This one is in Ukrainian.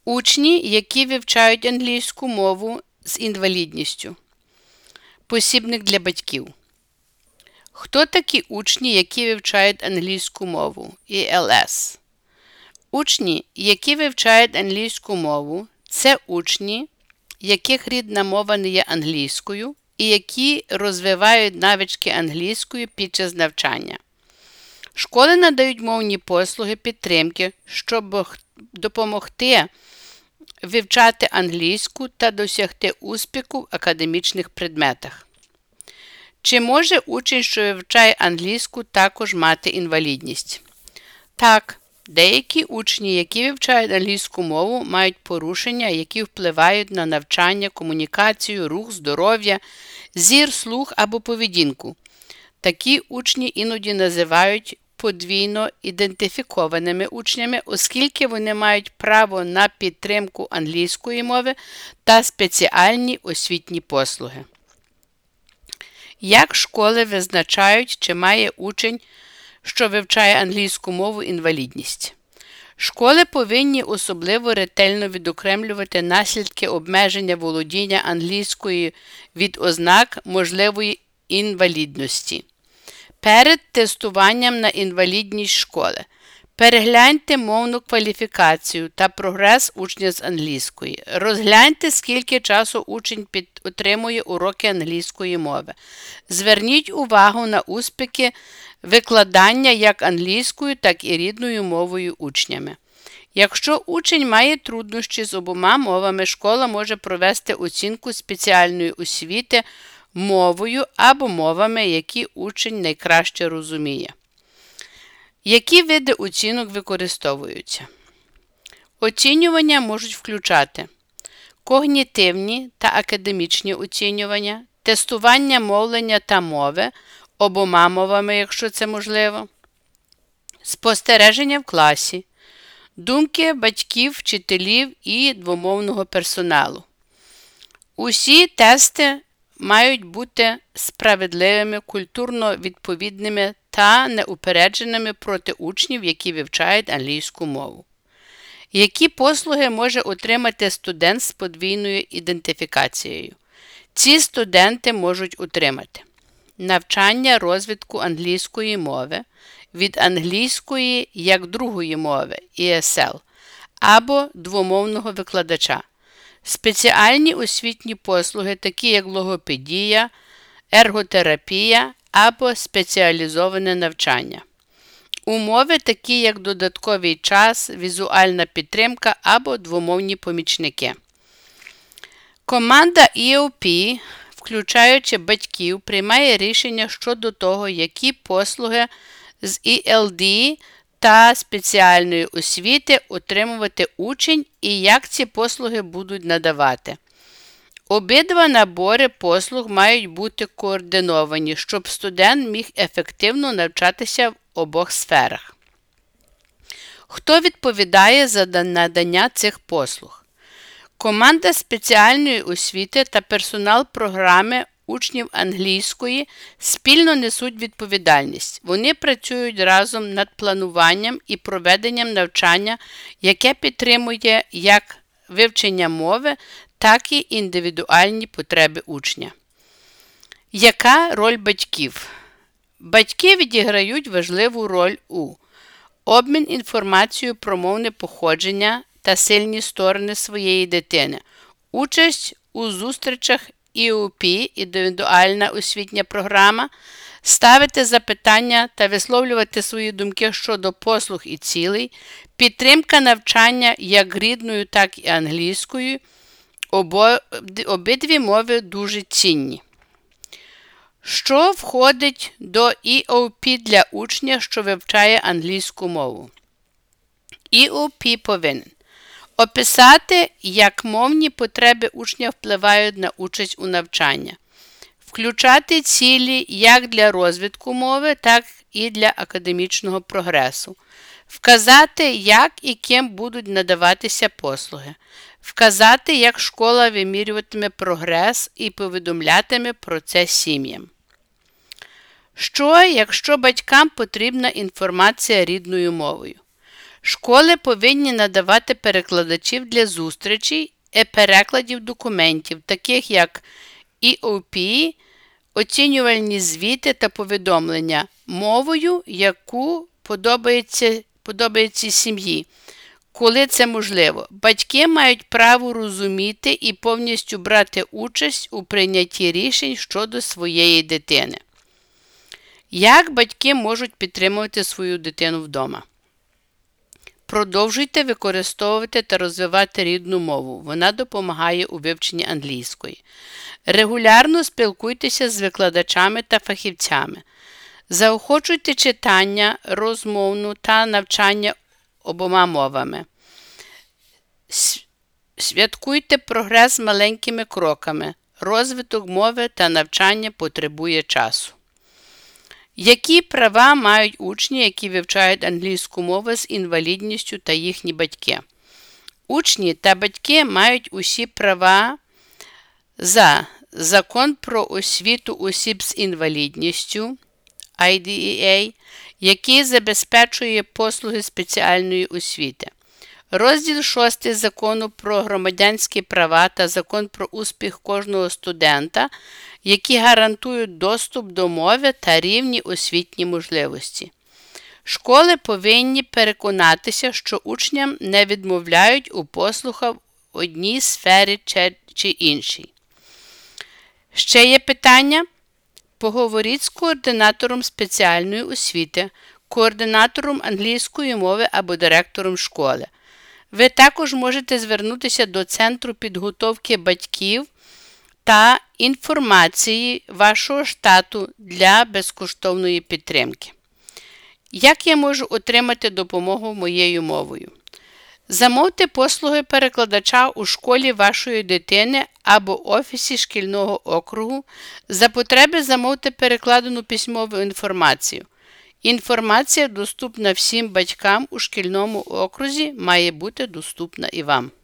Учні, які вивчають англійську мову з інвалідністю. Посібник для батьків. Хто такі учні, які вивчають англійську мову? ІЛС. Учні, які вивчають англійську мову, це учні, яких рідна мова не є англійською і які розвивають навички англійської під час навчання. Школи надають мовні послуги підтримки, щоб допомогти вивчати англійську та досягти успіху в академічних предметах. Чи може учень, що вивчає англійську, також мати інвалідність? Так, деякі учні, які вивчають англійську мову, мають порушення, які впливають на навчання, комунікацію, рух, здоров'я, зір, слух або поведінку. Такі учні іноді називають подвійно ідентифікованими учнями, оскільки вони мають право на підтримку англійської мови та спеціальні освітні послуги. Як школи визначають, чи має учень, що вивчає англійську мову, інвалідність? Школи повинні особливо ретельно відокремлювати наслідки обмеження володіння англійською від ознак можливої інвалідності. Перед тестуванням на інвалідність школи перегляньте мовну кваліфікацію та прогрес учня з англійської. Розгляньте, скільки часу учень отримує уроки англійської мови. Зверніть увагу на успіхи викладання як англійською, так і рідною мовою учнями. Якщо учень має труднощі з обома мовами, школа може провести оцінку спеціальної освіти мовою або мовами, які учень найкраще розуміє. Які види оцінок використовуються? Оцінювання можуть включати когнітивні та академічні оцінювання, тестування мовлення та мови, обома мовами, якщо це можливо, спостереження в класі, думки батьків, вчителів і двомовного персоналу. Усі тести мають бути справедливими, культурно відповідними та неупередженими проти учнів, які вивчають англійську мову. Які послуги може отримати студент з подвійною ідентифікацією? Ці студенти можуть отримати навчання розвитку англійської мови від англійської як другої мови ESL або двомовного викладача, спеціальні освітні послуги, такі як логопедія, ерготерапія або спеціалізоване навчання. Умови, такі як додатковий час, візуальна підтримка або двомовні помічники. Команда EOP, включаючи батьків, приймає рішення щодо того, які послуги з ELD та спеціальної освіти отримувати учень і як ці послуги будуть надавати. Обидва набори послуг мають бути координовані, щоб студент міг ефективно навчатися в обох сферах. Хто відповідає за надання цих послуг? Команда спеціальної освіти та персонал програми учнів англійської спільно несуть відповідальність. Вони працюють разом над плануванням і проведенням навчання, яке підтримує як вивчення мови, так і індивідуальні потреби учня. Яка роль батьків? Батьки відіграють важливу роль у обмін інформацією про мовне походження та сильні сторони своєї дитини, участь у зустрічах EOP, індивідуальна освітня програма, ставити запитання та висловлювати свої думки щодо послуг і цілей, підтримка навчання як рідною, так і англійською. Обидві мови дуже цінні. Що входить до EOP для учня, що вивчає англійську мову? EOP повинен описати, як мовні потреби учня впливають на участь у навчанні, включати цілі як для розвитку мови, так і для академічного прогресу, вказати, як і ким будуть надаватися послуги, вказати, як школа вимірюватиме прогрес і повідомлятиме про це сім'ям. Що, якщо батькам потрібна інформація рідною мовою? Школи повинні надавати перекладачів для зустрічей і перекладів документів, таких як EOP, оцінювальні звіти та повідомлення, мовою, яку подобається сім'ї, коли це можливо. Батьки мають право розуміти і повністю брати участь у прийнятті рішень щодо своєї дитини. Як батьки можуть підтримувати свою дитину вдома? Продовжуйте використовувати та розвивати рідну мову. Вона допомагає у вивченні англійської. Регулярно спілкуйтеся з викладачами та фахівцями. Заохочуйте читання, розмовну та навчання обома мовами. Святкуйте прогрес маленькими кроками. Розвиток мови та навчання потребує часу. Які права мають учні, які вивчають англійську мову з інвалідністю та їхні батьки? Учні та батьки мають усі права за Закон про освіту осіб з інвалідністю, IDEA, який забезпечує послуги спеціальної освіти. Розділ 6 Закону про громадянські права та Закон про успіх кожного студента, які гарантують доступ до мови та рівні освітні можливості. Школи повинні переконатися, що учням не відмовляють у послугах в одній сфері чи іншій. Ще є питання? Поговоріть з координатором спеціальної освіти, координатором англійської мови або директором школи. Ви також можете звернутися до Центру підготовки батьків та інформації вашого штату для безкоштовної підтримки. Як я можу отримати допомогу моєю мовою? Замовте послуги перекладача у школі вашої дитини або офісі шкільного округу. За потреби замовте перекладену письмову інформацію. Інформація, доступна всім батькам у шкільному окрузі, має бути доступна і вам.